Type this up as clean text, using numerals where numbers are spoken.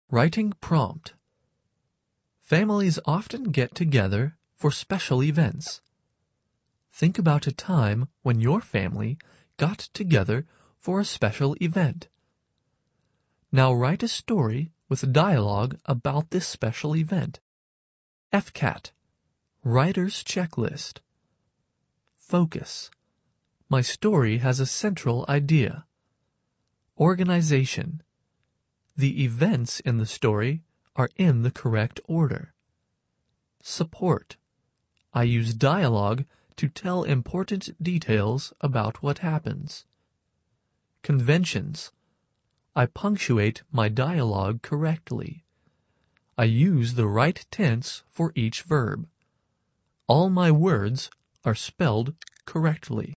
Writing prompt. Families often get together for special events. Think about a time when your family got together for a special event. Now write a story with dialogue about this special event. FCAT. Writer's Checklist. Focus. My story has a central idea. Organization. The events in the story are in the correct order. Support. I use dialogue to tell important details about what happens. Conventions. I punctuate my dialogue correctly. I use the right tense for each verb. All my words are spelled correctly.